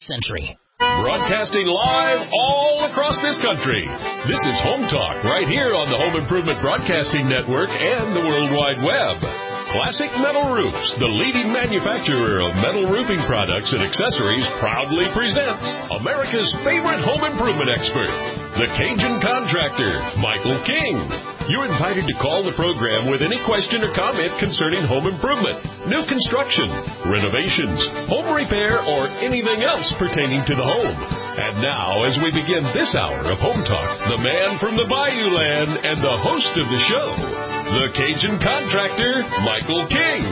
century. Broadcasting live all across this country. This is Home Talk right here on the Home Improvement Broadcasting Network and the World Wide Web. Classic Metal Roofs, the leading manufacturer of metal roofing products and accessories, proudly presents America's favorite home improvement expert, the Cajun Contractor, Michael King. You're invited to call the program with any question or comment concerning home improvement, new construction, renovations, home repair, or anything else pertaining to the home. And now, as we begin this hour of Home Talk, the man from the Bayou Land and the host of the show, the Cajun Contractor, Michael King.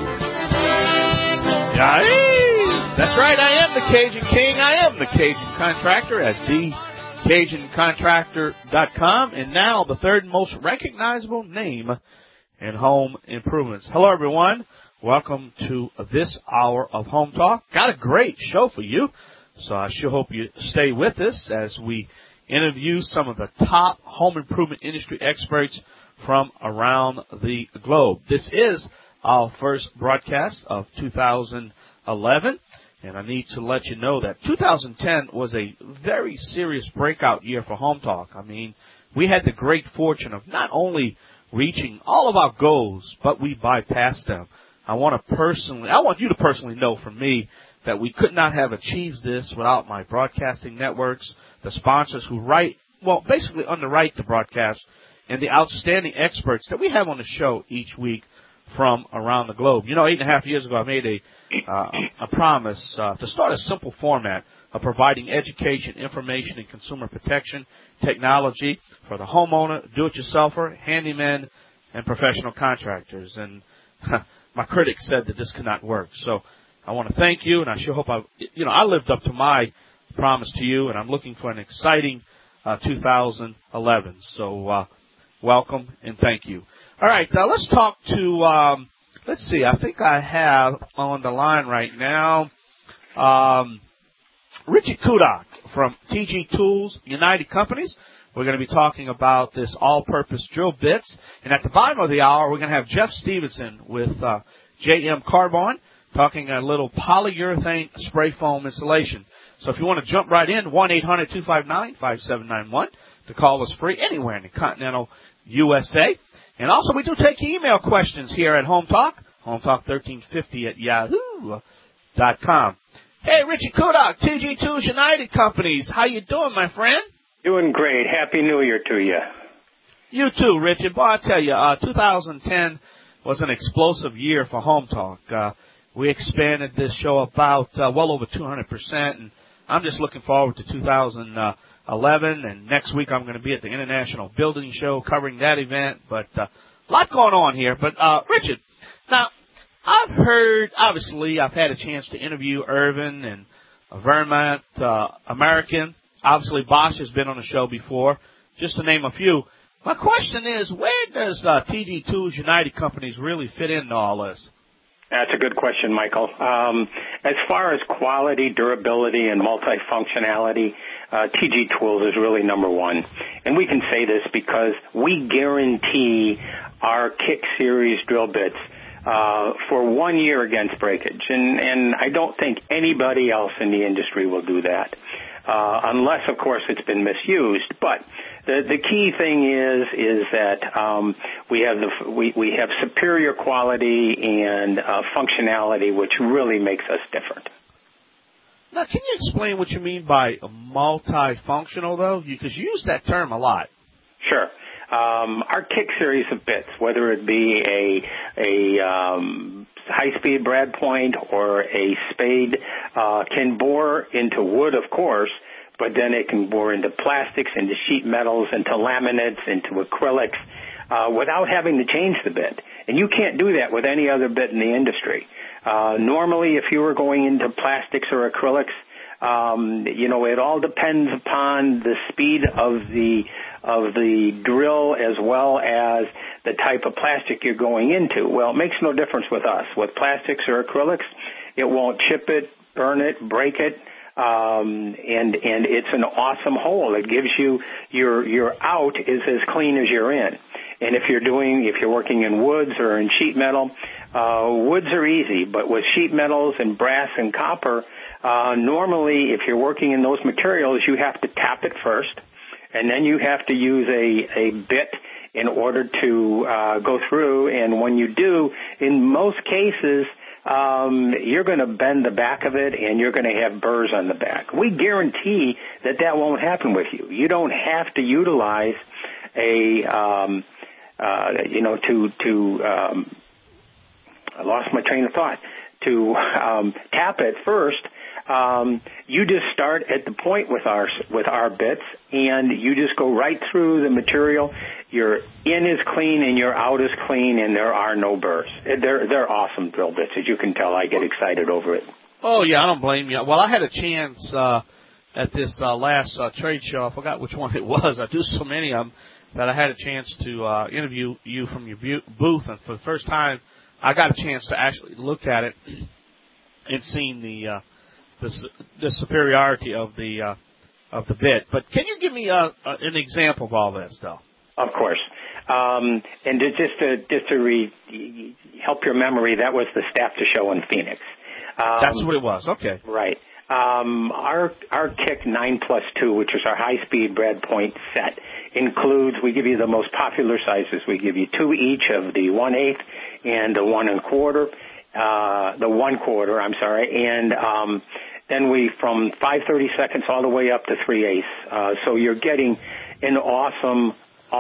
That's right, I am the Cajun King. I am the Cajun Contractor at CajunContractor.com, and now the third most recognizable name in home improvements. Hello, everyone. Welcome to this hour of Home Talk. Got a great show for you, so I sure hope you stay with us as we interview some of the top home improvement industry experts from around the globe. This is our first broadcast of 2011. And I need to let you know that 2010 was a very serious breakout year for Home Talk. I mean, we had the great fortune of not only reaching all of our goals, but we bypassed them. I want you to personally know from me that we could not have achieved this without my broadcasting networks, the sponsors who basically underwrite the broadcast, and the outstanding experts that we have on the show each week from around the globe. You know, 8.5 years ago, I made a promise to start a simple format of providing education, information, and consumer protection technology for the homeowner, do-it-yourselfer, handyman, and professional contractors. And my critics said that this could not work. So I want to thank you, and I sure hope I lived up to my promise to you, and I'm looking for an exciting 2011. So welcome and thank you. All right, let's talk to, let's see, I think I have on the line right now Richard Kudak from TG Tools United Companies. We're going to be talking about this all-purpose drill bits. And at the bottom of the hour, we're going to have Jeff Stevenson with JM Carbon talking a little polyurethane spray foam installation. So if you want to jump right in, 1-800-259-5791. The call is free anywhere in the continental USA. And also, we do take email questions here at Home Talk, hometalk1350@yahoo.com. Hey, Richard Kudak, TG Tools United Companies. How you doing, my friend? Doing great. Happy New Year to you. You too, Richard. Boy, I tell you, 2010 was an explosive year for Home Talk. We expanded this show about well over 200%, and I'm just looking forward to 2011, and next week I'm going to be at the International Building Show covering that event, but a lot going on here. But, Richard, now, I've heard, obviously, I've had a chance to interview Irvin and Vermont American. Obviously, Bosch has been on the show before, just to name a few. My question is, where does TG Tools United Companies really fit into all this? That's a good question, Michael. As far as quality, durability, and multifunctionality, TG Tools is really number one. And we can say this because we guarantee our Kick Series drill bits for 1 year against breakage. And I don't think anybody else in the industry will do that, unless, of course, it's been misused. But the key thing is that we have superior quality and functionality, which really makes us different. Now, can you explain what you mean by multifunctional, though? Because you use that term a lot. Sure. Our Kick Series of bits, whether it be a high-speed brad point or a spade, can bore into wood, of course, but then it can bore into plastics, into sheet metals, into laminates, into acrylics, without having to change the bit. And you can't do that with any other bit in the industry. Normally, if you were going into plastics or acrylics, it all depends upon the speed of the drill as well as the type of plastic you're going into. Well, it makes no difference with us. With plastics or acrylics, it won't chip it, burn it, break it, and it's an awesome hole. It gives you your out is as clean as you're in. And if you're working in woods or in sheet metal, woods are easy, but with sheet metals and brass and copper, normally if you're working in those materials, you have to tap it first, and then you have to use a bit in order to go through. And when you do, in most cases, you're going to bend the back of it, and you're going to have burrs on the back. We guarantee that won't happen with you. You don't have to utilize I lost my train of thought. To tap it first, you just start at the point with our bits, and you just go right through the material. Your in is clean and your out is clean, and there are no burrs. They're awesome drill bits. As you can tell, I get excited over it. Oh, yeah, I don't blame you. Well, I had a chance at this last trade show. I forgot which one it was. I do so many of them that I had a chance to interview you from your booth, and for the first time, I got a chance to actually look at it and seen the superiority of the bit. But can you give me an example of all this, though? Of course. And just to help your memory, that was the STAFTA show in Phoenix. That's what it was. Okay. Right. Our Kick 9+2, which is our high-speed brad point set, includes, we give you the most popular sizes. We give you 2 each of the 1/8 and the 1 1/4, I'm sorry, and then we from 5/32 all the way up to 3/8. So you're getting an awesome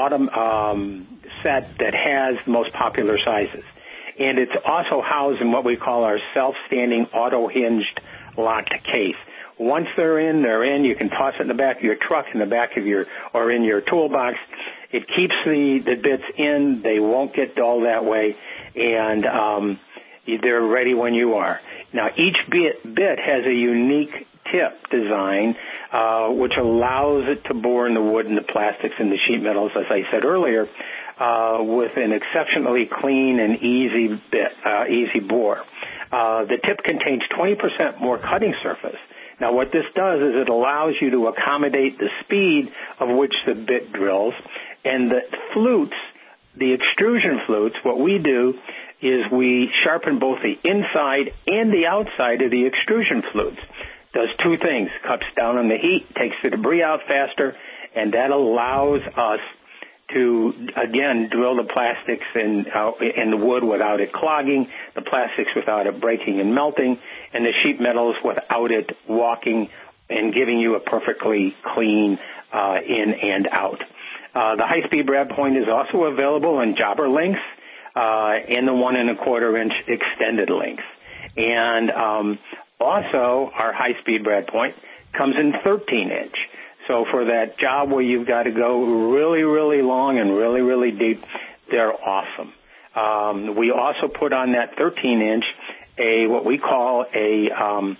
set that has the most popular sizes. And it's also housed in what we call our self-standing auto-hinged locked case. Once they're in. You can toss it in the back of your truck, in the back of or in your toolbox. It keeps the bits in. They won't get dull that way, and they're ready when you are. Now, each bit has a unique tip design, which allows it to bore in the wood and the plastics and the sheet metals, as I said earlier, with an exceptionally clean and easy bore. The tip contains 20% more cutting surface. Now, what this does is it allows you to accommodate the speed of which the bit drills. And the flutes, the extrusion flutes, what we do is we sharpen both the inside and the outside of the extrusion flutes. Does 2 things. Cuts down on the heat, takes the debris out faster, and that allows us to, again, drill the plastics in the wood without it clogging, the plastics without it breaking and melting, and the sheet metals without it walking and giving you a perfectly clean in and out. The high-speed brad point is also available in jobber lengths and the 1 1/4 inch extended lengths. And also, our high-speed brad point comes in 13 inch. So for that job where you've got to go really, really long and really, really deep, they're awesome. We also put on that 13 inch what we call a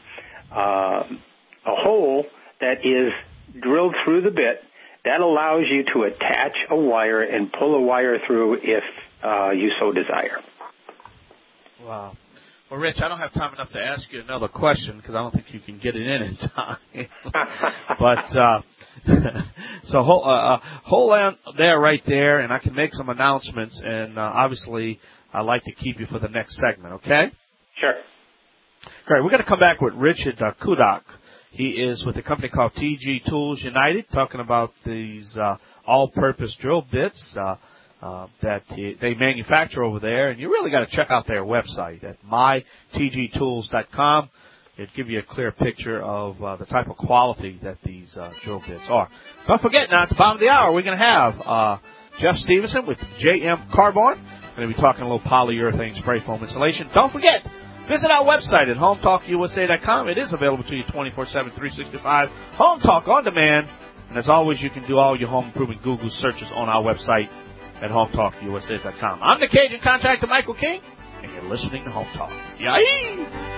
hole that is drilled through the bit. That allows you to attach a wire and pull a wire through if you so desire. Wow. Well, Rich, I don't have time enough to ask you another question because I don't think you can get it in time. But so hold on there, right there, and I can make some announcements. And obviously, I'd like to keep you for the next segment. Okay? Sure. All right, we're going to come back with Richard Kudak. He is with a company called TG Tools United, talking about these all-purpose drill bits that they manufacture over there. And you really got to check out their website at mytgtools.com. It'll give you a clear picture of the type of quality that these drill bits are. Don't forget, now at the bottom of the hour, we're going to have Jeff Stevenson with JM Carbon. We're going to be talking a little polyurethane spray foam insulation. Don't forget, visit our website at HomeTalkUSA.com. It is available to you 24/7, 365. Home Talk on demand. And as always, you can do all your home improvement Google searches on our website at HomeTalkUSA.com. I'm the Cajun contractor, Michael King, and you're listening to Home Talk. Yay!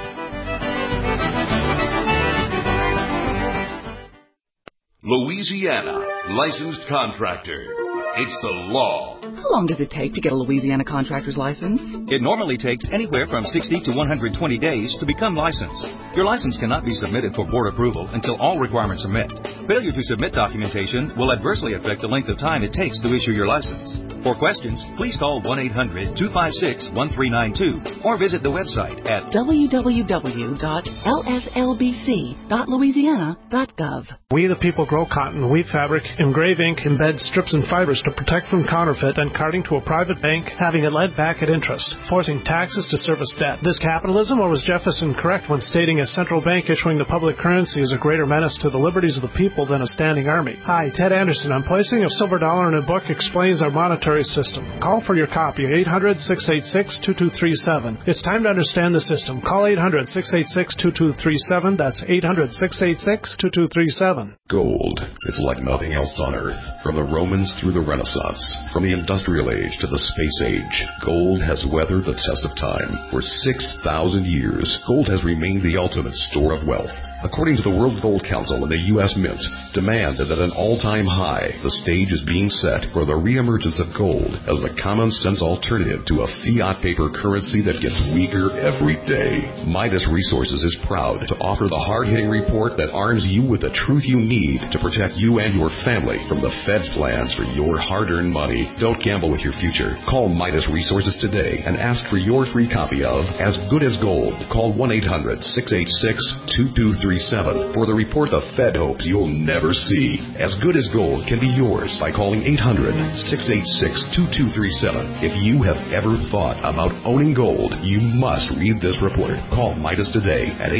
Louisiana licensed contractor. It's the law. How long does it take to get a Louisiana contractor's license? It normally takes anywhere from 60 to 120 days to become licensed. Your license cannot be submitted for board approval until all requirements are met. Failure to submit documentation will adversely affect the length of time it takes to issue your license. For questions, please call 1-800-256-1392 or visit the website at www.lslbc.louisiana.gov. We the people grow cotton, weave fabric, engrave ink, embed strips and fibers to protect from counterfeit and carting to a private bank, having it led back at interest, forcing taxes to service debt. This capitalism, or was Jefferson correct when stating a central bank issuing the public currency is a greater menace to the liberties of the people than a standing army? Hi, Ted Anderson. I'm placing a silver dollar in a book explains our monetary system. Call for your copy, 800-686-2237. It's time to understand the system. Call 800-686-2237. That's 800-686-2237. Gold is like nothing else on Earth. From the Romans through the Renaissance, from the Industrial Age to the Space Age, gold has weathered the test of time. For 6,000 years, gold has remained the ultimate store of wealth. According to the World Gold Council and the U.S. Mint, demand is at an all-time high. The stage is being set for the reemergence of gold as the common-sense alternative to a fiat paper currency that gets weaker every day. Midas Resources is proud to offer the hard-hitting report that arms you with the truth you need to protect you and your family from the Fed's plans for your hard-earned money. Don't gamble with your future. Call Midas Resources today and ask for your free copy of As Good as Gold. Call 1-800-686-2237 for the report the Fed hopes you'll never see. As Good as Gold can be yours by calling 800-686-2237. If you have ever thought about owning gold, you must read this report. Call Midas today at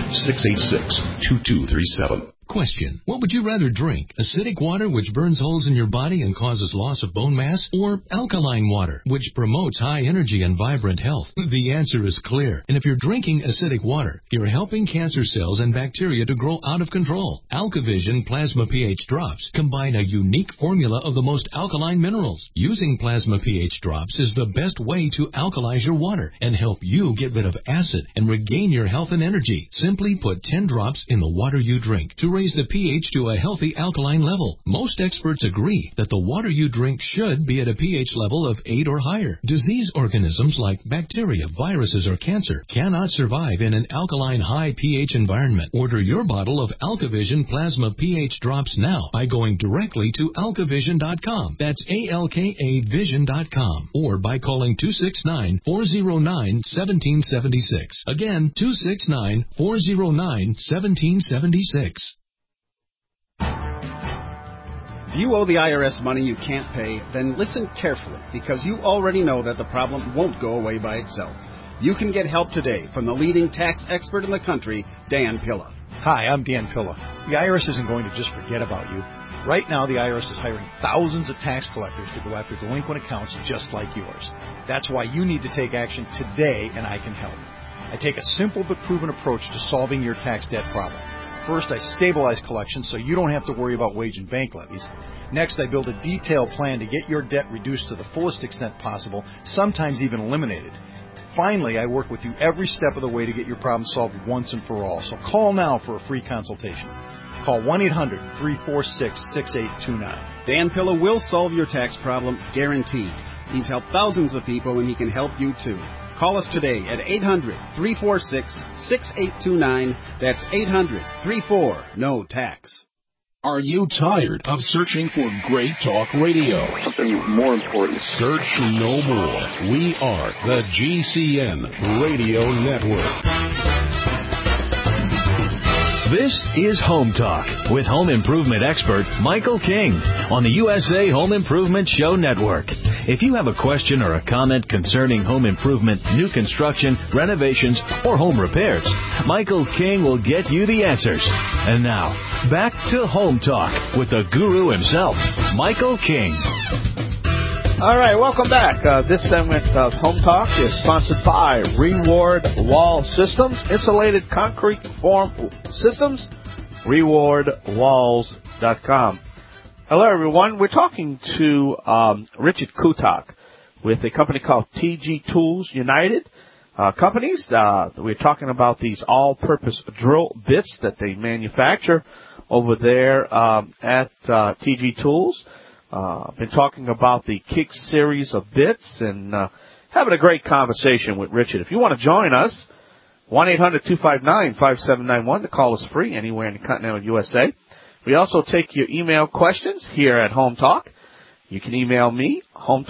800-686-2237. Question: what would you rather drink? Acidic water, which burns holes in your body and causes loss of bone mass, or alkaline water, which promotes high energy and vibrant health? The answer is clear. And if you're drinking acidic water, you're helping cancer cells and bacteria to grow out of control. AlkaVision Plasma pH Drops combine a unique formula of the most alkaline minerals. Using Plasma pH Drops is the best way to alkalize your water and help you get rid of acid and regain your health and energy. Simply put 10 drops in the water you drink to raise the pH to a healthy alkaline level. Most experts agree that the water you drink should be at a pH level of 8 or higher. Disease organisms like bacteria, viruses, or cancer cannot survive in an alkaline high pH environment. Order your bottle of AlkaVision Plasma pH Drops now by going directly to alkavision.com. That's ALKAvision.com. Or by calling 269-409-1776. Again, 269-409-1776. If you owe the IRS money you can't pay, then listen carefully, because you already know that the problem won't go away by itself. You can get help today from the leading tax expert in the country, Dan Pilla. Hi, I'm Dan Pilla. The IRS isn't going to just forget about you. Right now, the IRS is hiring thousands of tax collectors to go after delinquent accounts just like yours. That's why you need to take action today, and I can help. I take a simple but proven approach to solving your tax debt problem. First, I stabilize collections so you don't have to worry about wage and bank levies. Next, I build a detailed plan to get your debt reduced to the fullest extent possible, sometimes even eliminated. Finally, I work with you every step of the way to get your problem solved once and for all. So call now for a free consultation. Call 1-800-346-6829. Dan Pilla will solve your tax problem, guaranteed. He's helped thousands of people, and he can help you too. Call us today at 800-346-6829. That's 800-34-NO-TAX. Are you tired of searching for great talk radio? Something more important. Search no more. We are the GCN Radio Network. This is Home Talk with home improvement expert Michael King on the USA Home Improvement Show Network. If you have a question or a comment concerning home improvement, new construction, renovations, or home repairs, Michael King will get you the answers. And now, back to Home Talk with the guru himself, Michael King. All right, welcome back. This segment of Home Talk is sponsored by Reward Wall Systems, insulated concrete form systems, rewardwalls.com. Hello, everyone. We're talking to Richard Kutak with a company called TG Tools United Companies. We're talking about these all-purpose drill bits that they manufacture over there at TG Tools. Been talking about the Kick series of bits and having a great conversation with Richard. If you want to join us, 1-800-259-5791. The call is free anywhere in the continental USA. We also take your email questions here at Home Talk. You can email me,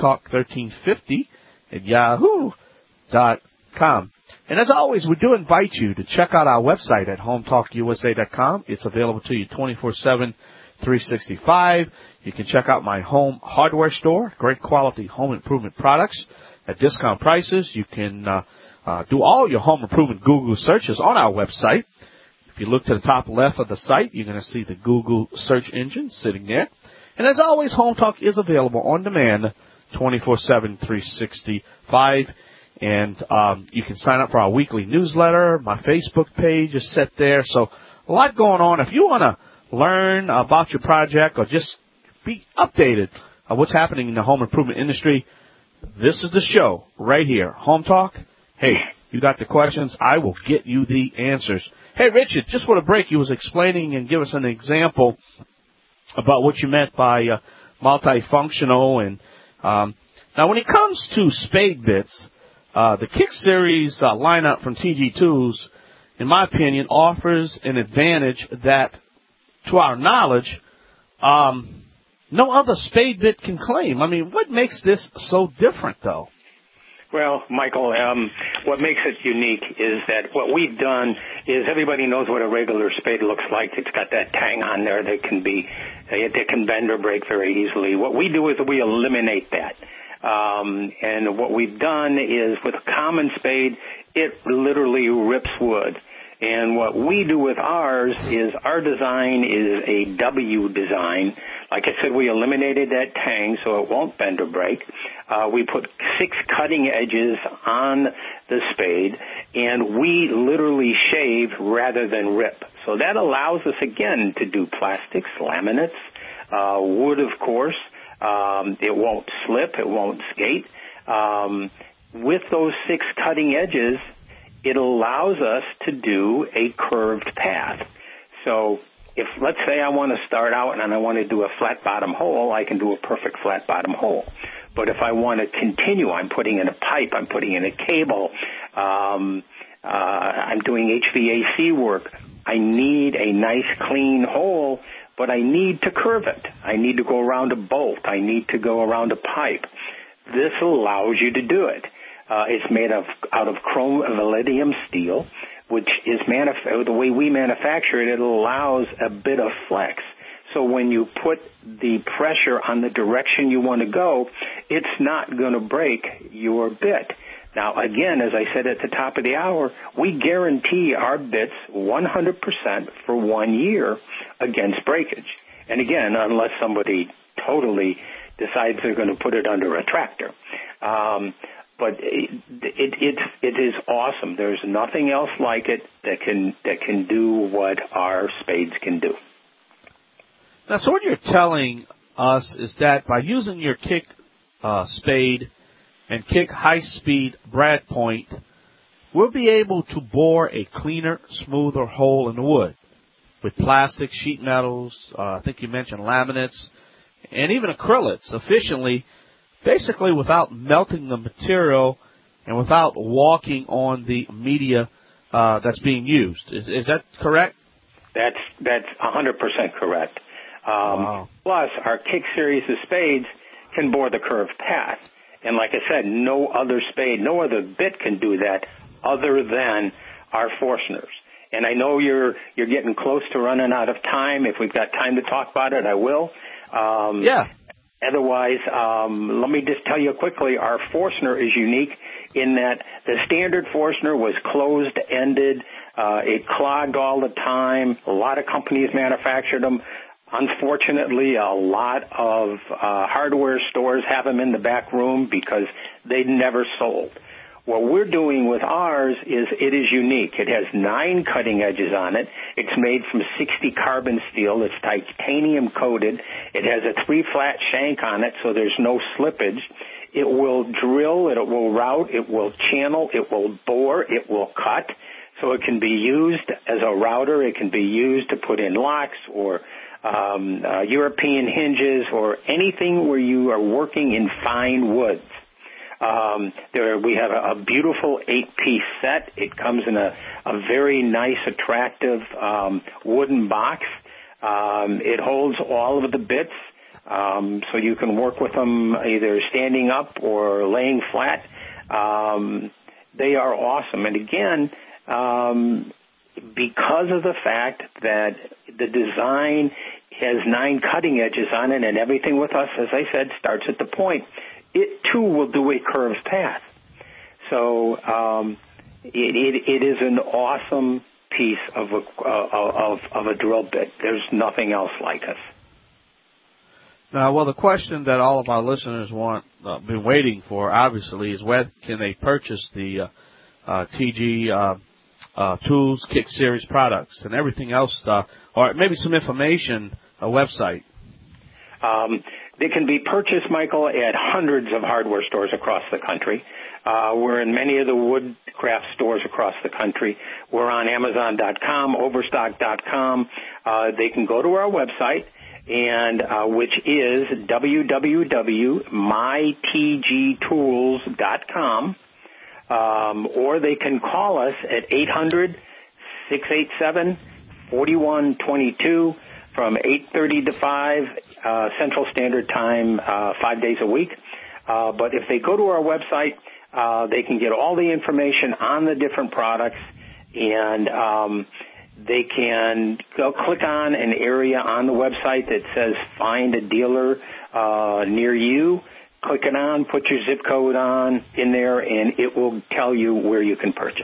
hometalk1350@yahoo.com. And as always, we do invite you to check out our website at hometalkusa.com. It's available to you 24/7, 365. You can check out my home hardware store, great quality home improvement products at discount prices. You can do all your home improvement Google searches on our website. If you look to the top left of the site, you're going to see the Google search engine sitting there. And as always, Home Talk is available on demand 24/7, 365. And you can sign up for our weekly newsletter. My Facebook page is set there. So a lot going on. If you want to learn about your project or just be updated on what's happening in the home improvement industry, this is the show right here. Home Talk. Hey, you got the questions. I will get you the answers. Hey, Richard, just for the break, you was explaining and give us an example about what you meant by multifunctional. And now when it comes to spade bits, the Kick Series lineup from TG Tools, in my opinion, offers an advantage that, to our knowledge, no other spade bit can claim. I mean, what makes this so different, though? Well, Michael, what makes it unique is that what we've done is everybody knows what a regular spade looks like. It's got that tang on there that can bend or break very easily. What we do is we eliminate that. And what we've done is with a common spade, it literally rips wood. And what we do with ours is our design is a W design. Like I said, we eliminated that tang so it won't bend or break. We put 6 cutting edges on the spade, and we literally shave rather than rip. So that allows us, again, to do plastics, laminates, wood, of course. It won't slip. It won't skate. With those 6 cutting edges, it allows us to do a curved path. So if, let's say, I want to start out and I want to do a flat bottom hole, I can do a perfect flat bottom hole. But if I want to continue, I'm putting in a pipe, I'm putting in a cable, I'm doing HVAC work, I need a nice clean hole, but I need to curve it. I need to go around a bolt. I need to go around a pipe. This allows you to do it. It's made out of chrome vanadium steel, which is the way we manufacture it. It allows a bit of flex. So when you put the pressure on the direction you want to go, it's not going to break your bit. Now, again, as I said at the top of the hour, we guarantee our bits 100% for 1 year against breakage. And again, unless somebody totally decides they're going to put it under a tractor. But it is awesome. There's nothing else like it that can do what our spades can do. Now, so what you're telling us is that by using your Kick spade and Kick high-speed brad point, we'll be able to bore a cleaner, smoother hole in the wood with plastic, sheet metals, I think you mentioned laminates, and even acrylics efficiently, basically without melting the material and without walking on the media that's being used. Is that correct? That's 100% correct. Wow. Plus, our Kick series of spades can bore the curved path. And like I said, no other spade, no other bit can do that other than our Forstners. And I know you're getting close to running out of time. If we've got time to talk about it, I will. Yeah. Otherwise, let me just tell you quickly, our Forstner is unique in that the standard Forstner was closed-ended. It clogged all the time. A lot of companies manufactured them. Unfortunately, a lot of hardware stores have them in the back room because they never sold. What we're doing with ours is it is unique. It has 9 cutting edges on it. It's made from 60 carbon steel. It's titanium coated. It has a 3-flat shank on it, so there's no slippage. It will drill, it will route, it will channel, it will bore, it will cut. So it can be used as a router. It can be used to put in locks or European hinges or anything where you are working in fine woods. We have a beautiful 8-piece set. It comes in a very nice, attractive wooden box. It holds all of the bits. So you can work with them either standing up or laying flat. They are awesome. And again, because of the fact that the design has 9 cutting edges on it and everything with us, as I said, starts at the point, it too will do a curved path. So it is an awesome piece of a drill bit. There's nothing else like us. Now, well, the question that all of our listeners been waiting for, obviously, is where can they purchase the TG Tools Kick Series products and everything else, or maybe some information, a website. They can be purchased, Michael, at hundreds of hardware stores across the country. We're in many of the woodcraft stores across the country. We're on Amazon.com, Overstock.com. They can go to our website, and which is www.mytgtools.com, or they can call us at 800-687-4122 from 8:30 to 5 Central Standard Time, 5 days a week. But if they go to our website, they can get all the information on the different products, and they can go click on an area on the website that says find a dealer near you. Click it on, put your zip code in there, and it will tell you where you can purchase.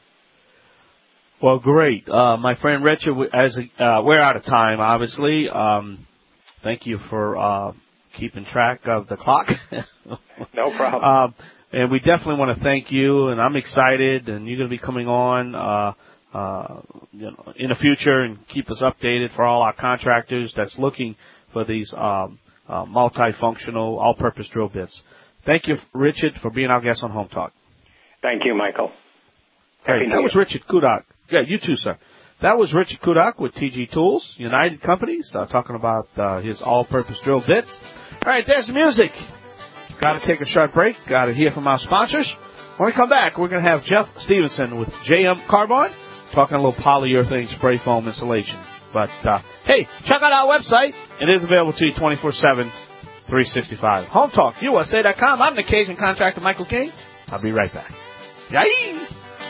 Well, great. My friend Richard, we're out of time, obviously. Thank you for keeping track of the clock. No problem. And we definitely want to thank you, and I'm excited, and you're going to be coming on in the future and keep us updated for all our contractors that's looking for these multifunctional, all-purpose drill bits. Thank you, Richard, for being our guest on Home Talk. Thank you, Michael. Hey, that was Richard Kudak. Yeah, you too, sir. That was Richard Kudak with TG Tools, United Companies, talking about his all-purpose drill bits. All right, there's the music. Got to take a short break. Got to hear from our sponsors. When we come back, we're going to have Jeff Stevenson with JM Carbon talking a little polyurethane spray foam insulation. But, hey, check out our website. It is available to you 24/7, 365. HomeTalkUSA.com. I'm the Cajun contractor, Michael King. I'll be right back. Yay!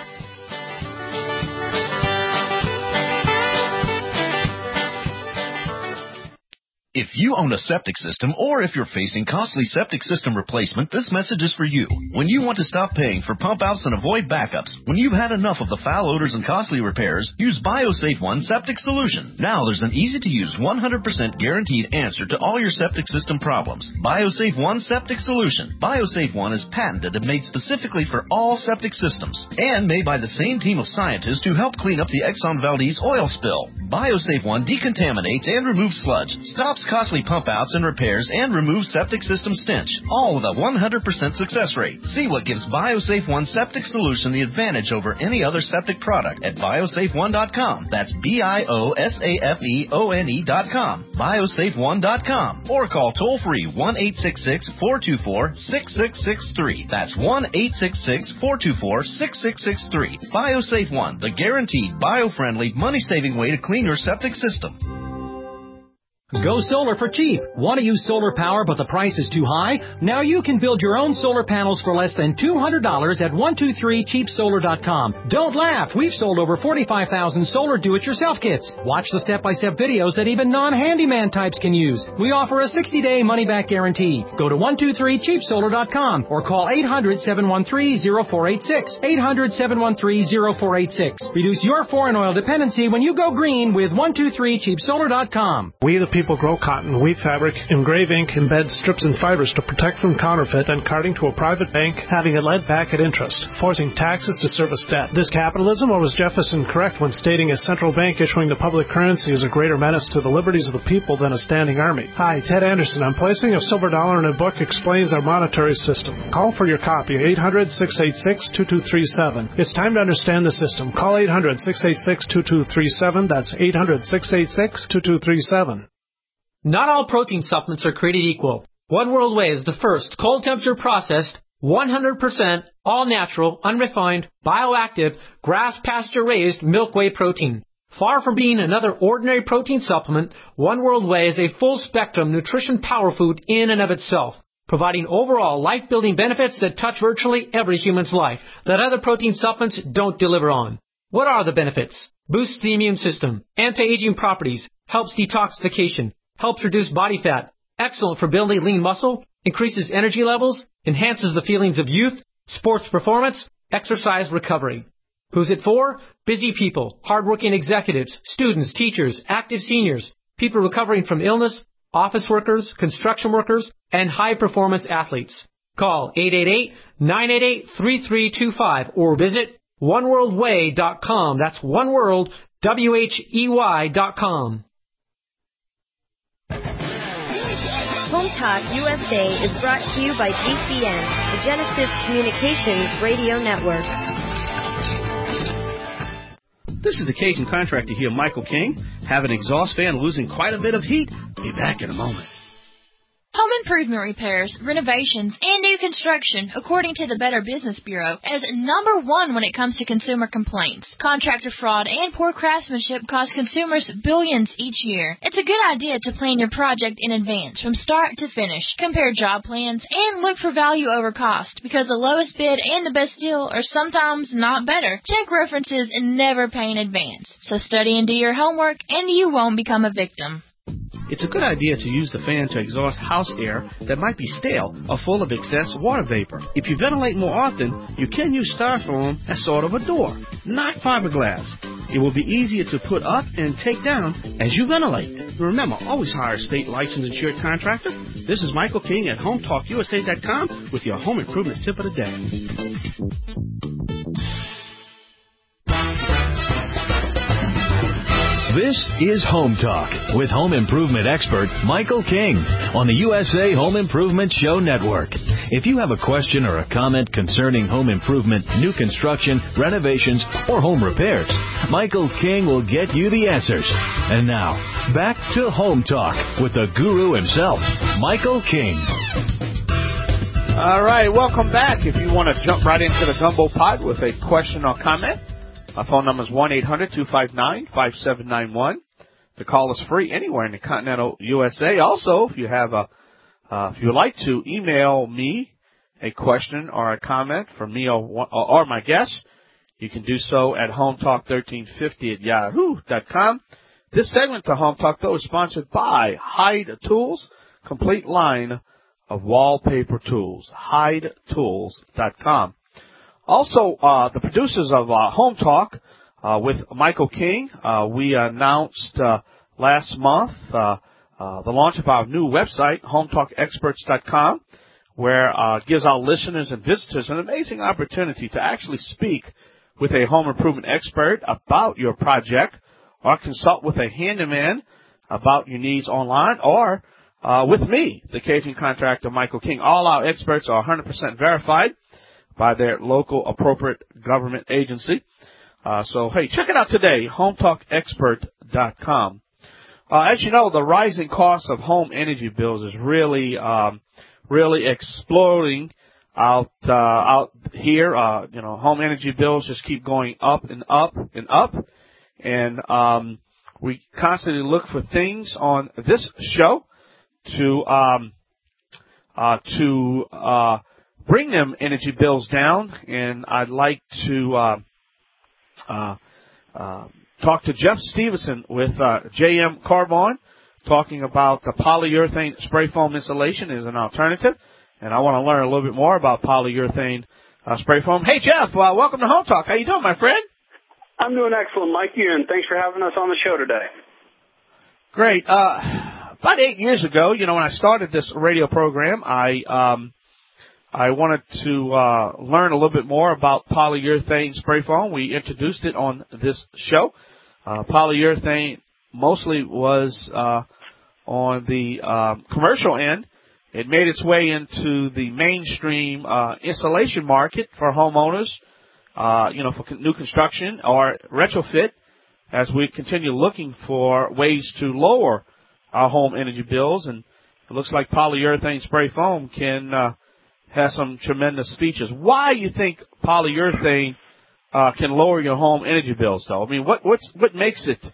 If you own a septic system, or if you're facing costly septic system replacement, this message is for you. When you want to stop paying for pump outs and avoid backups, when you've had enough of the foul odors and costly repairs, use BioSafe One Septic Solution. Now there's an easy-to-use 100% guaranteed answer to all your septic system problems. BioSafe One Septic Solution. BioSafe One is patented and made specifically for all septic systems, and made by the same team of scientists who helped clean up the Exxon Valdez oil spill. BioSafe One decontaminates and removes sludge, stops costly pump outs and repairs, and removes septic system stench, all with a 100% success rate. See what gives BioSafe One Septic Solution the advantage over any other septic product at biosafeone.com. That's BIOSAFEONE.com. biosafeone.com. Or call toll free 1-866-424-6663. That's 1-866-424-6663. BioSafe One, the guaranteed bio-friendly, money-saving way to clean your septic system. Go solar for cheap. Want to use solar power but the price is too high? Now you can build your own solar panels for less than $200 at 123cheapsolar.com. Don't laugh. We've sold over 45,000 solar do-it-yourself kits. Watch the step-by-step videos that even non-handyman types can use. We offer a 60-day money-back guarantee. Go to 123cheapsolar.com or call 800-713-0486. 800-713-0486. Reduce your foreign oil dependency when you go green with 123cheapsolar.com. We the people grow cotton, weave fabric, engrave ink, embed strips and fibers to protect from counterfeit and carting to a private bank, having it led back at interest, forcing taxes to service debt. This capitalism, or was Jefferson correct when stating a central bank issuing the public currency is a greater menace to the liberties of the people than a standing army? Hi, Ted Anderson. I'm placing a silver dollar in a book explains our monetary system. Call for your copy, 800-686-2237. It's time to understand the system. Call 800-686-2237. That's 800-686-2237. Not all protein supplements are created equal. One World Whey is the first cold temperature processed, 100% all natural, unrefined, bioactive, grass pasture raised milk whey protein. Far from being another ordinary protein supplement, One World Whey is a full-spectrum nutrition power food in and of itself, providing overall life-building benefits that touch virtually every human's life that other protein supplements don't deliver on. What are the benefits? Boosts the immune system, anti-aging properties, helps detoxification, helps reduce body fat, excellent for building lean muscle, increases energy levels, enhances the feelings of youth, sports performance, exercise recovery. Who's it for? Busy people, hardworking executives, students, teachers, active seniors, people recovering from illness, office workers, construction workers, and high-performance athletes. Call 888-988-3325 or visit oneworldwhey.com. That's oneworld, WHEY.com. Home Talk USA is brought to you by GCN, the Genesis Communications Radio Network. This is the Cajun contractor here, Michael King. Have an exhaust fan losing quite a bit of heat? Be back in a moment. Home improvement repairs, renovations, and new construction, according to the Better Business Bureau, is number one when it comes to consumer complaints. Contractor fraud and poor craftsmanship cost consumers billions each year. It's a good idea to plan your project in advance, from start to finish. Compare job plans and look for value over cost, because the lowest bid and the best deal are sometimes not better. Check references and never pay in advance. So study and do your homework, and you won't become a victim. It's a good idea to use the fan to exhaust house air that might be stale or full of excess water vapor. If you ventilate more often, you can use styrofoam as sort of a door, not fiberglass. It will be easier to put up and take down as you ventilate. Remember, always hire a state licensed insured contractor. This is Michael King at HomeTalkUSA.com with your home improvement tip of the day. This is Home Talk with home improvement expert Michael King on the USA Home Improvement Show Network. If you have a question or a comment concerning home improvement, new construction, renovations, or home repairs, Michael King will get you the answers. And now, back to Home Talk with the guru himself, Michael King. All right, welcome back. If you want to jump right into the gumbo pot with a question or comment, my phone number is 1-800-259-5791. The call is free anywhere in the continental USA. Also, if you have if you would like to email me a question or a comment for me or my guest, you can do so at hometalk1350@yahoo.com. This segment of Home Talk, though, is sponsored by Hyde Tools, complete line of wallpaper tools. HydeTools.com. Also, the producers of Home Talk with Michael King, we announced last month the launch of our new website, HomeTalkExperts.com, where it gives our listeners and visitors an amazing opportunity to actually speak with a home improvement expert about your project, or consult with a handyman about your needs online, or with me, the Cajun contractor Michael King. All our experts are 100% verified by their local appropriate government agency. So, hey, check it out today, HomeTalkExpert.com. As you know, the rising cost of home energy bills is really exploding out here. Home energy bills just keep going up and up and up. And we constantly look for things on this show to bring them energy bills down, and I'd like to talk to Jeff Stevenson with JM Carbon, talking about the polyurethane spray foam insulation as an alternative, and I want to learn a little bit more about polyurethane spray foam. Hey, Jeff, welcome to Home Talk. How you doing, my friend? I'm doing excellent, Mikey, and thanks for having us on the show today. Great. About 8 years ago, when I started this radio program, I wanted to learn a little bit more about polyurethane spray foam. We introduced it on this show. Polyurethane mostly was on the commercial end. It made its way into the mainstream insulation market for homeowners, for new construction or retrofit, as we continue looking for ways to lower our home energy bills. And it looks like polyurethane spray foam can has some tremendous features. Why you think polyurethane can lower your home energy bills, though. I mean, what makes it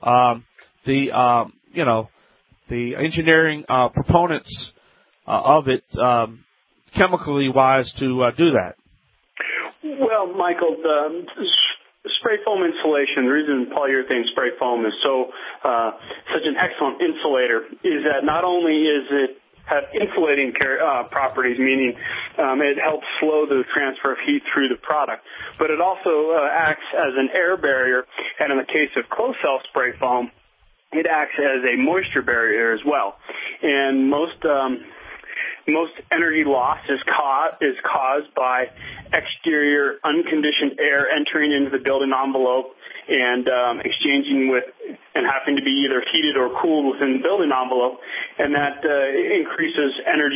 the engineering proponents of it chemically wise to do that? Well, Michael, the spray foam insulation, the reason polyurethane spray foam is such an excellent insulator is that not only is it have insulating properties, meaning it helps slow the transfer of heat through the product, but it also acts as an air barrier, and in the case of closed-cell spray foam, it acts as a moisture barrier as well. And most energy loss is caused by exterior unconditioned air entering into the building envelope and exchanging with and having to be either heated or cooled within the building envelope, and that increases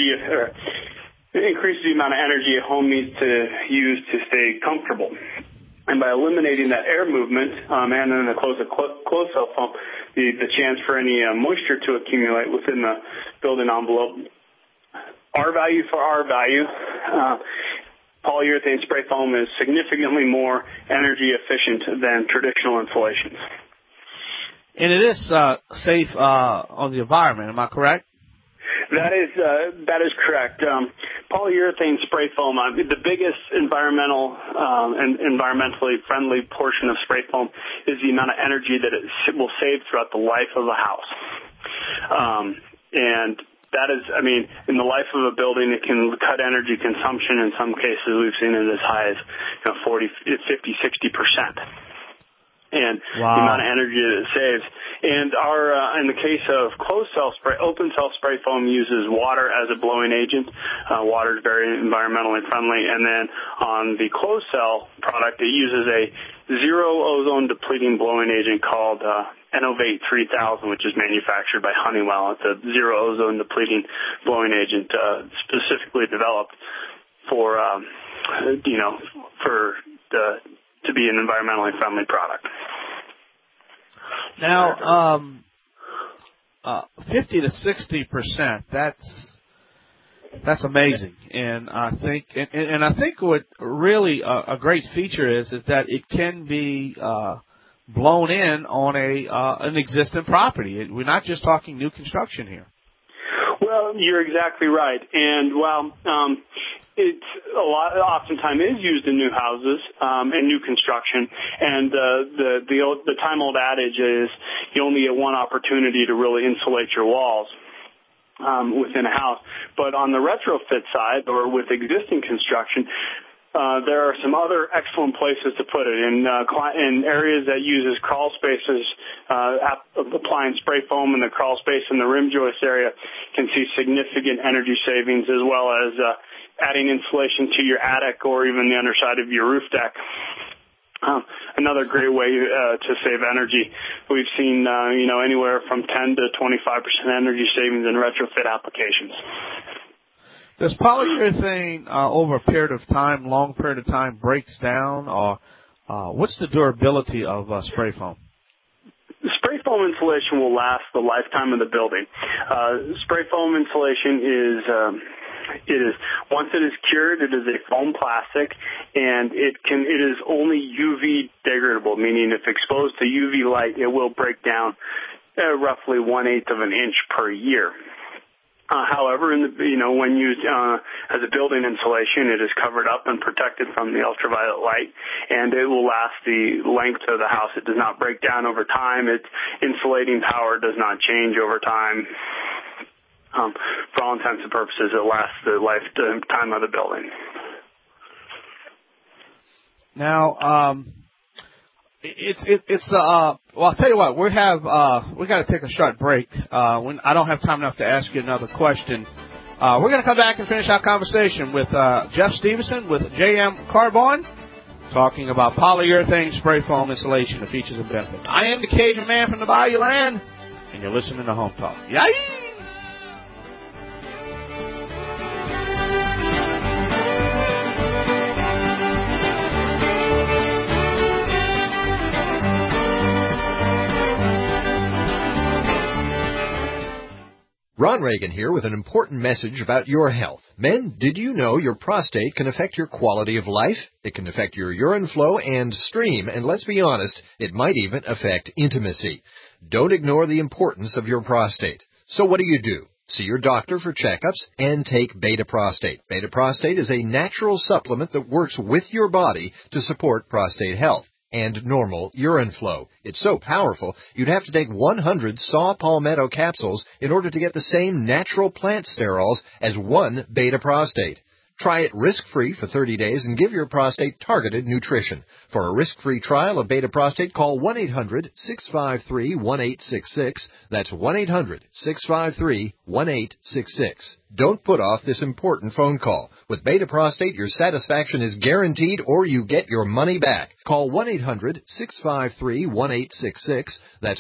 the amount of energy a home needs to use to stay comfortable. And by eliminating that air movement and then the closed-cell foam, the chance for any moisture to accumulate within the building envelope, R value for R value, polyurethane spray foam is significantly more energy efficient than traditional insulation. And it is safe on the environment, am I correct? That is correct. Polyurethane spray foam, the biggest environmental and environmentally friendly portion of spray foam is the amount of energy that it will save throughout the life of a house. And that is, I mean, in the life of a building, it can cut energy consumption. In some cases, we've seen it as high as 40, 50, 60%. And wow. The amount of energy that it saves. And in the case of open cell spray foam uses water as a blowing agent. Water is very environmentally friendly. And then on the closed cell product, it uses a zero ozone depleting blowing agent called Innovate 3000, which is manufactured by Honeywell. It's a zero ozone depleting blowing agent specifically developed for to be an environmentally friendly product. Now, 50 to 60%. That's amazing, and I think what really a great feature is that it can be blown in on an existing property. We're not just talking new construction here. Well, you're exactly right, and while it's oftentimes is used in new houses and new construction, and the time-old adage is you only get one opportunity to really insulate your walls within a house. But on the retrofit side, or with existing construction, there are some other excellent places to put it. In areas that uses crawl spaces, applying spray foam in the crawl space in the rim joist area can see significant energy savings, as well as adding insulation to your attic or even the underside of your roof deck. Another great way to save energy. We've seen anywhere from 10 to 25% energy savings in retrofit applications. Does polyurethane over a period of time, long period of time, breaks down, or what's the durability of spray foam? Spray foam insulation will last the lifetime of the building. Spray foam insulation is once it is cured, it is a foam plastic, and it is only UV degradable, meaning if exposed to UV light, it will break down roughly 1/8 of an inch per year. However, when used as a building insulation, it is covered up and protected from the ultraviolet light, and it will last the length of the house. It does not break down over time. Its insulating power does not change over time. For all intents and purposes, it lasts the lifetime of the building. Now, well, I'll tell you what, we got to take a short break. I don't have time enough to ask you another question. We're going to come back and finish our conversation with Jeff Stevenson with JM Carbon, talking about polyurethane spray foam insulation, the features and benefits. I am the Cajun Man from the Bayou Land, and you're listening to Home Talk. Yay! Ron Reagan here with an important message about your health. Men, did you know your prostate can affect your quality of life? It can affect your urine flow and stream, and let's be honest, it might even affect intimacy. Don't ignore the importance of your prostate. So what do? See your doctor for checkups and take Beta Prostate. Beta Prostate is a natural supplement that works with your body to support prostate health and normal urine flow. It's so powerful, you'd have to take 100 saw palmetto capsules in order to get the same natural plant sterols as one Beta Prostate. Try it risk-free for 30 days and give your prostate targeted nutrition. For a risk-free trial of Beta Prostate, call 1-800-653-1866. That's 1-800-653-1866. Don't put off this important phone call. With Beta Prostate, your satisfaction is guaranteed or you get your money back. Call 1-800-653-1866. That's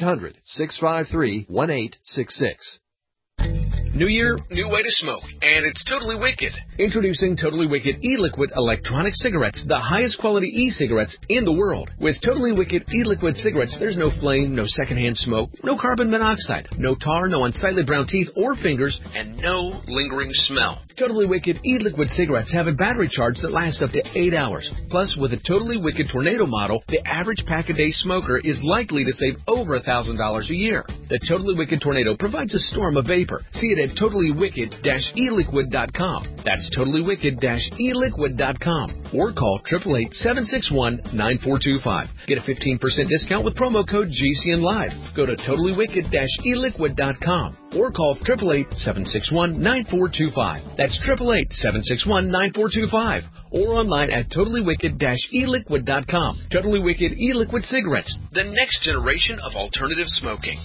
1-800-653-1866. New year, new way to smoke, and it's totally wicked. Introducing Totally Wicked e-liquid electronic cigarettes, the highest quality e-cigarettes in the world. With Totally Wicked e-liquid cigarettes, there's no flame, no secondhand smoke, no carbon monoxide, no tar, no unsightly brown teeth or fingers, and no lingering smell. Totally Wicked e-liquid cigarettes have a battery charge that lasts up to 8 hours. Plus, with a Totally Wicked Tornado model, the average pack-a-day smoker is likely to save over $1,000 a year. The Totally Wicked Tornado provides a storm of vapor. See it at TotallyWicked-eLiquid.com. That's TotallyWicked-eLiquid.com. Or call 888-761-9425. Get a 15% discount with promo code GCNLive. Go to TotallyWicked-eLiquid.com. Or call 888-761-9425. That's 888-761-9425. Or online at TotallyWicked-eLiquid.com. Totally Wicked e-liquid cigarettes, the next generation of alternative smoking.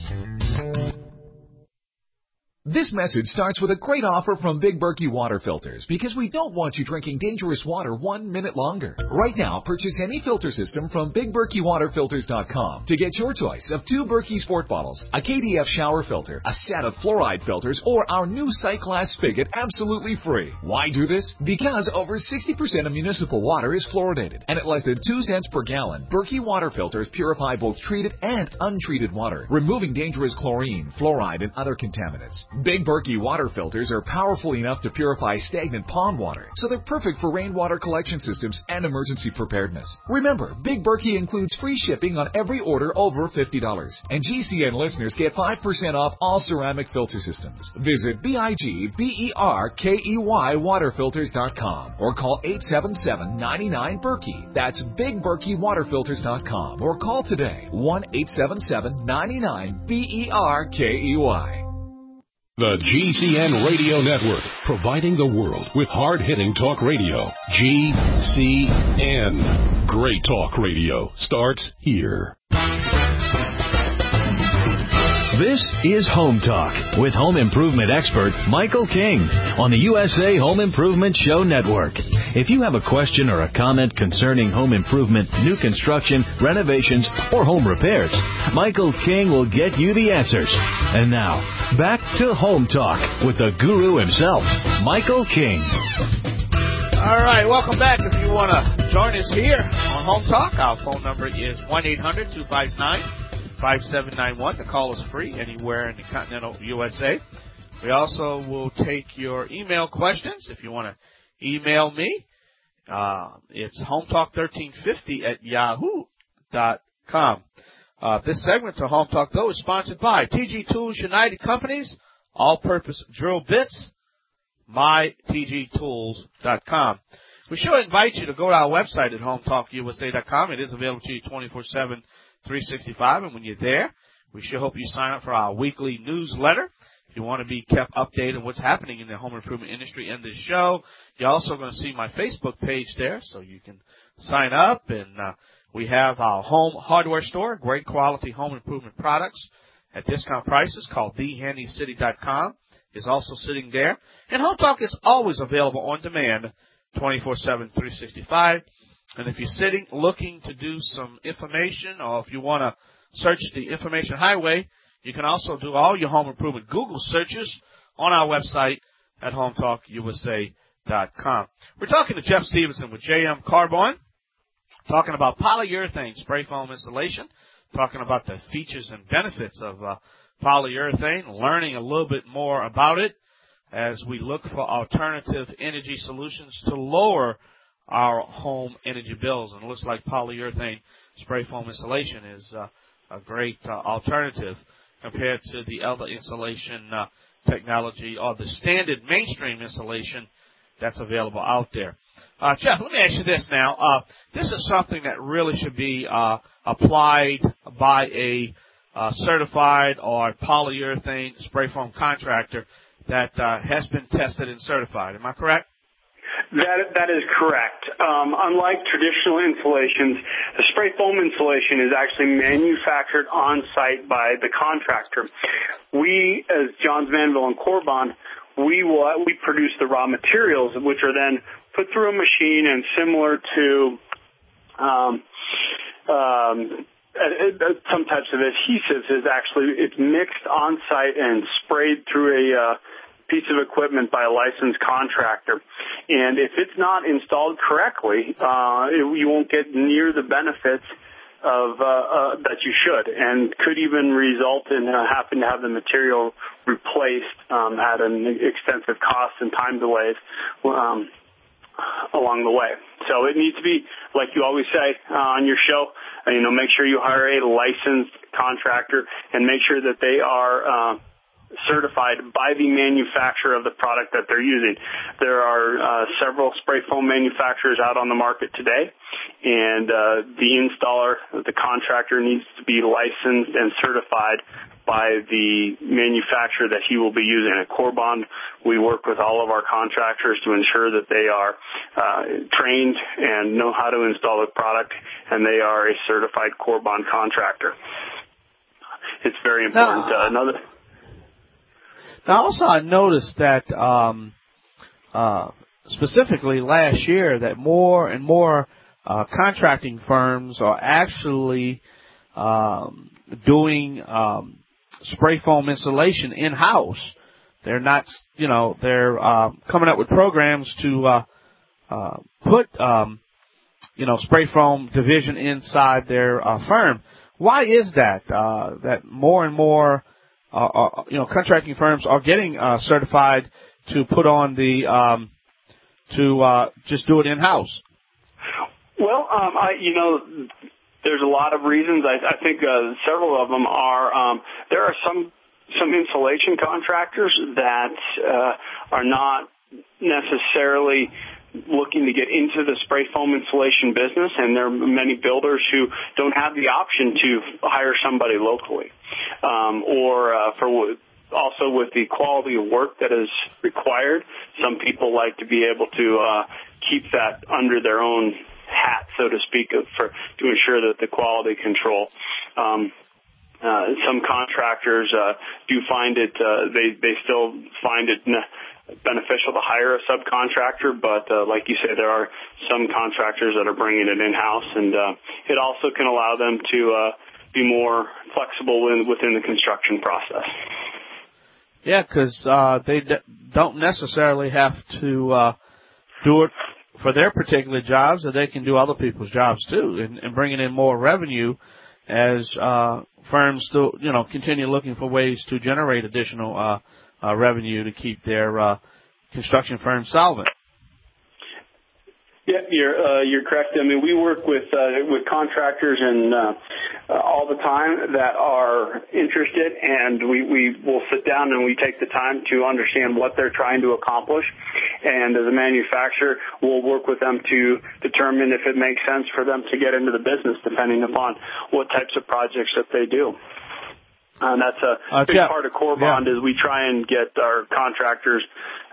This message starts with a great offer from Big Berkey Water Filters because we don't want you drinking dangerous water 1 minute longer. Right now, purchase any filter system from BigBerkeyWaterFilters.com to get your choice of 2 Berkey Sport bottles, a KDF shower filter, a set of fluoride filters, or our new SightGlass spigot absolutely free. Why do this? Because over 60% of municipal water is fluoridated, and at less than 2 cents per gallon, Berkey Water Filters purify both treated and untreated water, removing dangerous chlorine, fluoride, and other contaminants. Big Berkey water filters are powerful enough to purify stagnant pond water, so they're perfect for rainwater collection systems and emergency preparedness. Remember, Big Berkey includes free shipping on every order over $50, and GCN listeners get 5% off all ceramic filter systems. Visit BIGBERKEY waterfilters.com or call 877-99-BERKEY. That's BigBerkeyWaterFilters.com or call today 1-877-99-BERKEY. The GCN Radio Network, providing the world with hard-hitting talk radio. GCN. Great talk radio starts here. This is Home Talk with home improvement expert Michael King on the USA Home Improvement Show Network. If you have a question or a comment concerning home improvement, new construction, renovations, or home repairs, Michael King will get you the answers. And now, back to Home Talk with the guru himself, Michael King. All right, welcome back. If you want to join us here on Home Talk, our phone number is 1-800-259-5791. The call is free anywhere in the continental USA. We also will take your email questions. If you want to email me, it's hometalk1350@yahoo.com. This segment to Home Talk, though, is sponsored by TG Tools United Companies, all-purpose drill bits, mytgtools.com. We sure invite you to go to our website at hometalkusa.com. It is available to you 24/7, 365, and when you're there, we sure hope you sign up for our weekly newsletter. If you want to be kept updated on what's happening in the home improvement industry and this show, you're also going to see my Facebook page there, so you can sign up. And we have our home hardware store, great quality home improvement products at discount prices, called thehandycity.com. is also sitting there. And Home Talk is always available on demand 24/7, 365. And if you're sitting looking to do some information, or if you want to search the information highway, you can also do all your home improvement Google searches on our website at hometalkusa.com. We're talking to Jeff Stevenson with JM Carbon, talking about polyurethane spray foam installation, talking about the features and benefits of polyurethane, learning a little bit more about it as we look for alternative energy solutions to lower our home energy bills. And it looks like polyurethane spray foam insulation is a great alternative compared to the other insulation technology or the standard mainstream insulation that's available out there. Jeff, let me ask you this now. This is something that really should be applied by a certified or polyurethane spray foam contractor that has been tested and certified. Am I correct? That is correct. Unlike traditional insulations, the spray foam insulation is actually manufactured on site by the contractor. We, as Johns Manville and Corbon, we produce the raw materials, which are then put through a machine, and similar to some types of adhesives, it's mixed on site and sprayed through a piece of equipment by a licensed contractor. And if it's not installed correctly, you won't get near the benefits of that you should, and could even result in having to have the material replaced at an extensive cost and time delays along the way. So it needs to be, like you always say on your show, make sure you hire a licensed contractor and make sure that they are certified by the manufacturer of the product that they're using. There are several spray foam manufacturers out on the market today, and the installer, the contractor, needs to be licensed and certified by the manufacturer that he will be using. At Corbon, we work with all of our contractors to ensure that they are trained and know how to install the product, and they are a certified Corbon contractor. It's very important. Now, also, I noticed that specifically last year that more and more contracting firms are actually doing spray foam insulation in-house. They're not, they're coming up with programs to put, spray foam division inside their firm. Why is that? That more and more contracting firms are getting certified to put on the just do it in-house? Well, there's a lot of reasons. I think several of them are there are some insulation contractors that are not necessarily looking to get into the spray foam insulation business, and there are many builders who don't have the option to hire somebody locally, also with the quality of work that is required. Some people like to be able to keep that under their own hat, so to speak, to ensure that the quality control. Some contractors do find it, they still find it beneficial to hire a subcontractor, but like you say, there are some contractors that are bringing it in-house, and it also can allow them to be more flexible within the construction process. Yeah, because they don't necessarily have to do it for their particular jobs, that they can do other people's jobs too, and bringing in more revenue as firms still, continue looking for ways to generate additional revenue to keep their construction firms solvent. Yeah, you're correct. I mean, we work with contractors and all the time that are interested, and we will sit down and we take the time to understand what they're trying to accomplish. And as a manufacturer, we'll work with them to determine if it makes sense for them to get into the business, depending upon what types of projects that they do. And that's a big part of Corbon is we try and get our contractors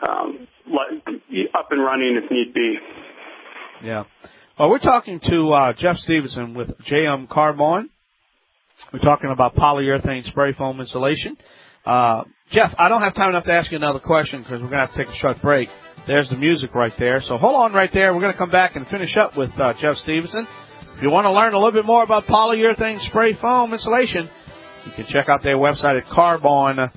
up and running if need be. Yeah. Well, we're talking to Jeff Stevenson with JM Corbon. We're talking about polyurethane spray foam insulation. Jeff, I don't have time enough to ask you another question because we're going to have to take a short break. There's the music right there. So hold on right there. We're going to come back and finish up with Jeff Stevenson. If you want to learn a little bit more about polyurethane spray foam insulation, you can check out their website at Corbon.com,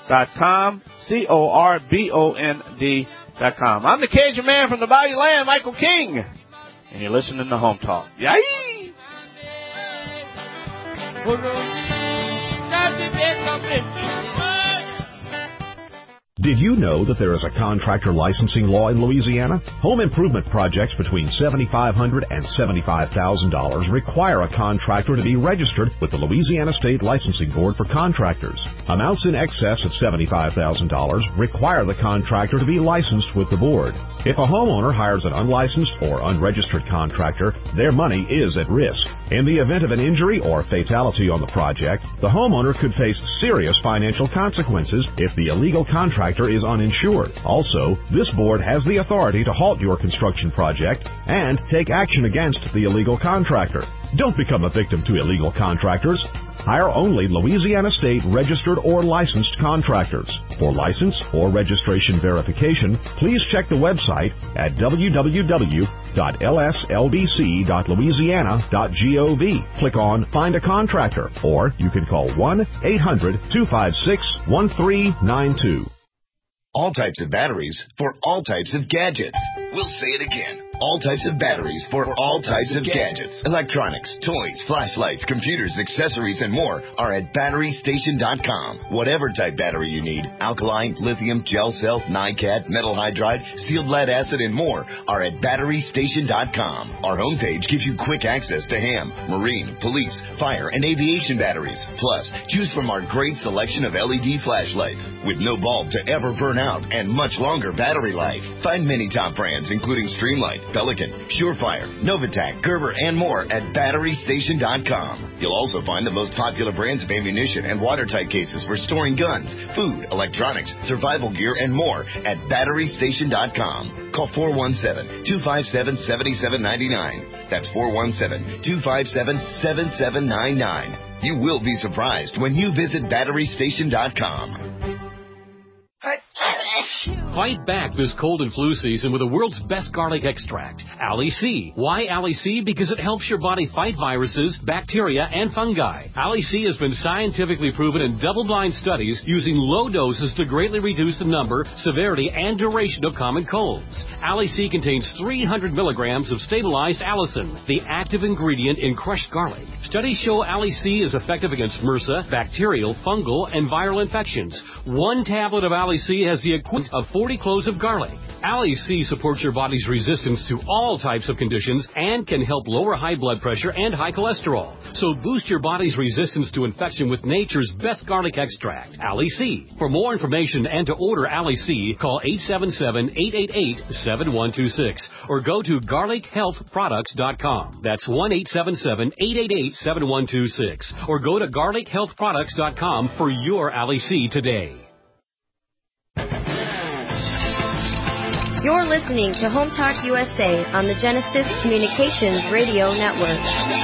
Corbond.com. I'm the Cajun man from the Bayou Land, Michael King, and you're listening to Home Talk. Yay! Did you know that there is a contractor licensing law in Louisiana? Home improvement projects between $7,500 and $75,000 require a contractor to be registered with the Louisiana State Licensing Board for Contractors. Amounts in excess of $75,000 require the contractor to be licensed with the board. If a homeowner hires an unlicensed or unregistered contractor, their money is at risk. In the event of an injury or fatality on the project, the homeowner could face serious financial consequences if the illegal contractor is uninsured. Also, this board has the authority to halt your construction project and take action against the illegal contractor. Don't become a victim to illegal contractors. Hire only Louisiana State registered or licensed contractors. For license or registration verification, please check the website at www.lslbc.louisiana.gov. Click on Find a Contractor, or you can call 1-800-256-1392. All types of batteries for all types of gadgets. We'll say it again. All types of batteries for all types of gadgets. Electronics, toys, flashlights, computers, accessories, and more are at BatteryStation.com. Whatever type battery you need, alkaline, lithium, gel cell, NiCad, metal hydride, sealed lead acid, and more are at BatteryStation.com. Our homepage gives you quick access to ham, marine, police, fire, and aviation batteries. Plus, choose from our great selection of LED flashlights with no bulb to ever burn out and much longer battery life. Find many top brands including Streamlight, Pelican, Surefire, Novatac, Gerber, and more at BatteryStation.com. You'll also find the most popular brands of ammunition and watertight cases for storing guns, food, electronics, survival gear, and more at BatteryStation.com. Call 417-257-7799. That's 417-257-7799. You will be surprised when you visit BatteryStation.com. Fight back this cold and flu season with the world's best garlic extract, Ali C. Why Ali C? Because it helps your body fight viruses, bacteria, and fungi. Ali C has been scientifically proven in double-blind studies using low doses to greatly reduce the number, severity, and duration of common colds. Ali C contains 300 milligrams of stabilized allicin, the active ingredient in crushed garlic. Studies show Ali C is effective against MRSA, bacterial, fungal, and viral infections. One tablet of Ali C has the equivalent of 40 cloves of garlic. Ali C supports your body's resistance to all types of conditions and can help lower high blood pressure and high cholesterol. So boost your body's resistance to infection with nature's best garlic extract, Ali C. For more information and to order Ali C, call 877-888-7126 or go to garlichealthproducts.com. That's 1-877-888-7126 or go to garlichealthproducts.com for your Ali C today. You're listening to Home Talk USA on the Genesis Communications Radio Network.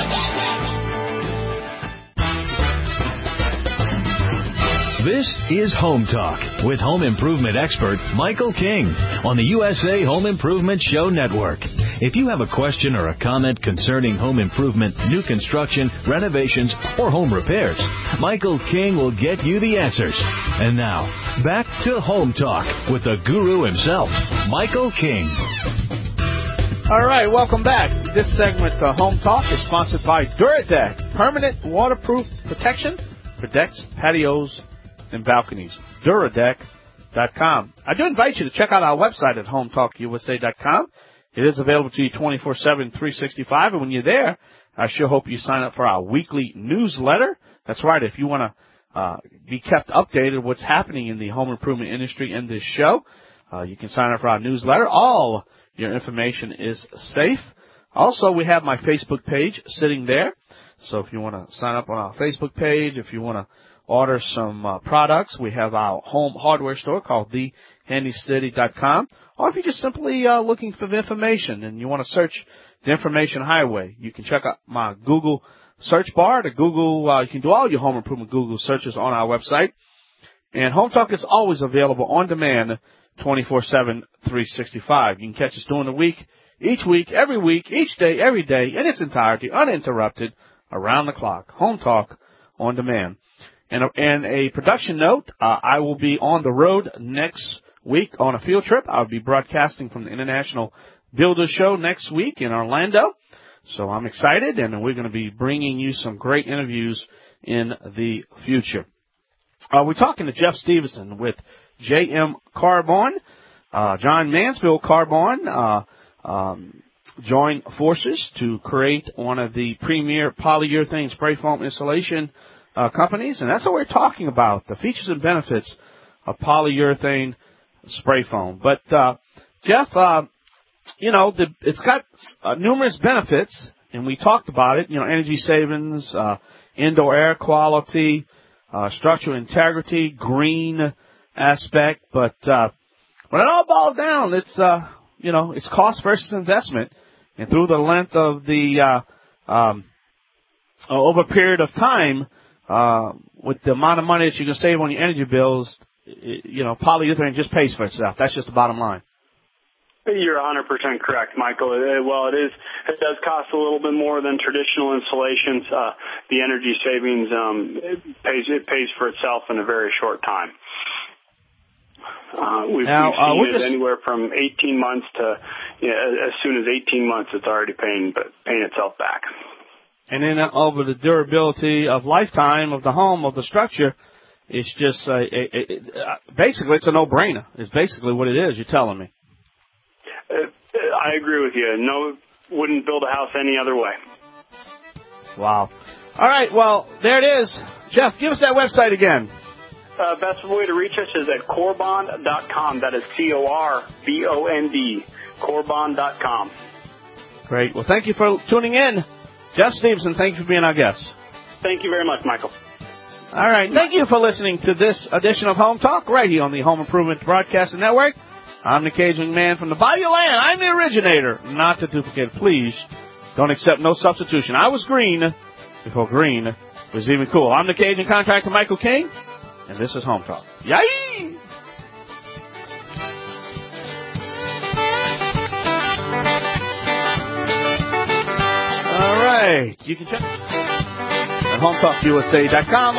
This is Home Talk with home improvement expert Michael King on the USA Home Improvement Show Network. If you have a question or a comment concerning home improvement, new construction, renovations, or home repairs, Michael King will get you the answers. And now, back to Home Talk with the guru himself, Michael King. All right, welcome back. This segment, Home Talk, is sponsored by Duradeck, permanent waterproof protection for decks, patios, and balconies. Duradeck.com. I do invite you to check out our website at HomeTalkUSA.com. It is available to you 24/7, 365, and when you're there, I sure hope you sign up for our weekly newsletter. That's right, if you want to be kept updated with what's happening in the home improvement industry and this show, you can sign up for our newsletter. All your information is safe. Also, we have my Facebook page sitting there. So if you want to sign up on our Facebook page, if you want to order some products, we have our home hardware store called TheHandyCity.com. Or if you're just simply looking for the information and you want to search the information highway, you can check out my Google search bar. You can do all your home improvement Google searches on our website. And Home Talk is always available on demand 24/7, 365. You can catch us during the week, each week, every week, each day, every day, in its entirety, uninterrupted, around the clock. Home Talk on demand. And a production note, I will be on the road next week on a field trip. I'll be broadcasting from the International Builder Show next week in Orlando. So I'm excited, and we're going to be bringing you some great interviews in the future. We're talking to Jeff Stevenson with J.M. Carbon. John Mansfield Carbon joined forces to create one of the premier polyurethane spray foam insulation companies, and that's what we're talking about, the features and benefits of polyurethane spray foam. But, Jeff, it's got numerous benefits, and we talked about it, energy savings, indoor air quality, structural integrity, green aspect, but when it all boils down, it's it's cost versus investment, and through the length of the over a period of time, with the amount of money that you can save on your energy bills, polyurethane just pays for itself. That's just the bottom line. You're 100% correct, Michael. Well, it does cost a little bit more than traditional installations. The energy savings it pays for itself in a very short time. We've seen it anywhere from 18 months to as soon as 18 months, it's already paying itself back. And then over the durability of lifetime of the home, of the structure, it's just basically it's a no-brainer. It's basically what it is. You're telling me. I agree with you. Wouldn't build a house any other way. Wow. All right, well, there it is. Jeff, give us that website again. Best way to reach us is at corbond.com. That is CORBOND, corbond.com. Great. Well, thank you for tuning in. Jeff Stevenson, thank you for being our guest. Thank you very much, Michael. All right. Thank you for listening to this edition of Home Talk right here on the Home Improvement Broadcasting Network. I'm the Cajun man from the Bayou Land. I'm the originator, not the duplicate. Please don't accept no substitution. I was green before green was even cool. I'm the Cajun contractor, Michael King, and this is Home Talk. Yay! All right. You can check at HomeTalkUSA.com.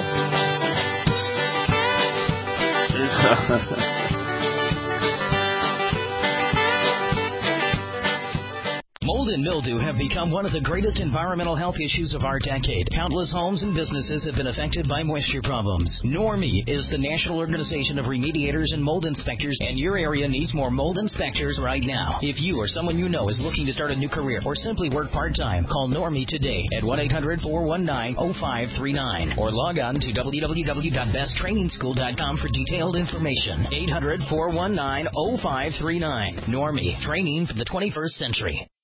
Mold and mildew have become one of the greatest environmental health issues of our decade. Countless homes and businesses have been affected by moisture problems. NORMI is the National Organization of Remediators and Mold Inspectors, and your area needs more mold inspectors right now. If you or someone you know is looking to start a new career or simply work part-time, call NORMI today at 1-800-419-0539 or log on to www.besttrainingschool.com for detailed information. 800-419-0539. NORMI, training for the 21st century.